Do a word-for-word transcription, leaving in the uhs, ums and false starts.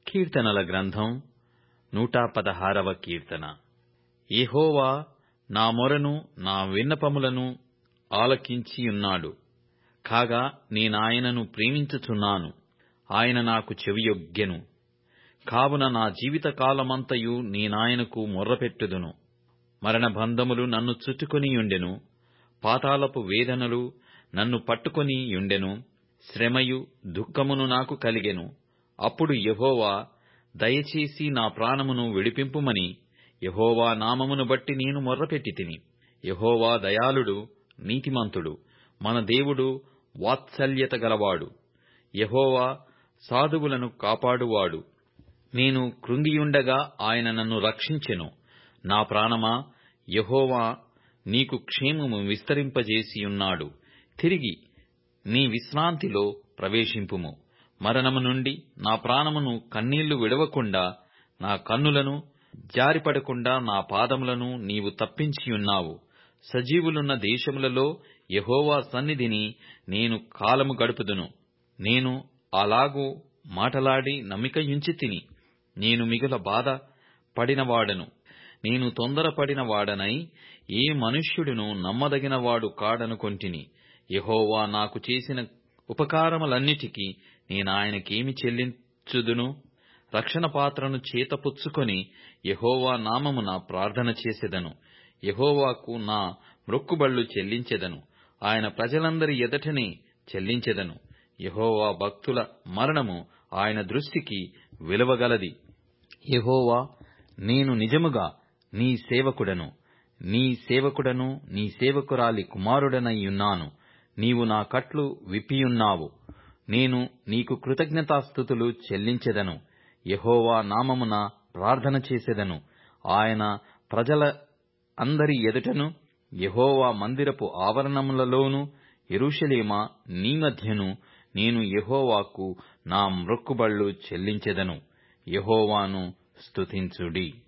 కీర్తనల గ్రంథం నూట పదహారవ కీర్తన. యెహోవా నా మొరను నా విన్నపములను ఆలకించియున్నాడు. కాగా నేనాయనను ప్రేమించుచున్నాను, ఆయన నాకు చెవియొగ్గెను. కావున నా జీవిత కాలమంతయు నేనాయనకు మొర్రపెట్టుదును. మరణబంధములు నన్ను చుట్టుకొనియుండెను, పాతాళపు వేదనలు నన్ను పట్టుకొనియుండెను. శ్రమయు దుఃఖమును నాకు కలిగెను. అప్పుడు యెహోవా, దయచేసి నా ప్రాణమును విడిపింపుమని యెహోవా నామమును బట్టి నేను మొర్రపెట్టితిని. యెహోవా దయాళుడు, నీతిమంతుడు, మన దేవుడు వాత్సల్యత గలవాడు. యెహోవా సాధువులను కాపాడువాడు. నేను కృంగియుండగా ఆయన నన్ను రక్షించెను. నా ప్రాణమా, యెహోవా నీకు క్షేమము విస్తరింపజేసియున్నాడు. తిరిగి నీ విశ్రాంతిలో ప్రవేశింపుము. మరణము నుండి నా ప్రాణమును కన్నీళ్లు విడవకుండా, నా కన్నులను జారిపడకుండా నా పాదములను నీవు తప్పించియున్నావు. సజీవులున్న దేశములలో యెహోవా సన్నిధిని నేను కాలము గడుపుదును. నేను అలాగు మాటలాడి నమ్మికయుంచితిని. నేను మిగుల బాధ పడినవాడను. నేను తొందరపడిన వాడనై ఏ మనుష్యుడును నమ్మదగినవాడు కాడనుకొంటిని. యెహోవా నాకు చేసిన ఉపకారములన్నిటికీ నేనాయనకేమి చెల్లించుదును? రక్షణ పాత్రను చేతపుచ్చుకొని యెహోవా నామమున ప్రార్థన చేసెదను. యెహోవాకు నా మ్రొక్కుబళ్ళు చెల్లించెదను. ఆయన ప్రజలందరి ఎదుటనే చెల్లించెదను. యెహోవా భక్తుల మరణము ఆయన దృష్టికి విలువగలది. యెహోవా, నేను నిజముగా నీ సేవకుడను, నీ సేవకుడను, నీ సేవకురాలి కుమారుడనైయున్నాను. నీవు నా కట్లు విప్పియున్నావు. నేను నీకు కృతజ్ఞతాస్తుతులు చెల్లించెదను. యెహోవా నామమున ప్రార్థన చేసెదను. ఆయన ప్రజల అందరి ఎదుటను, యెహోవా మందిరపు ఆవరణములలోను, యెరూషలేమా నీ మధ్యను నేను యెహోవాకు నా మ్రొక్కుబళ్ళు చెల్లించెదను. యెహోవాను స్తుతించుడి.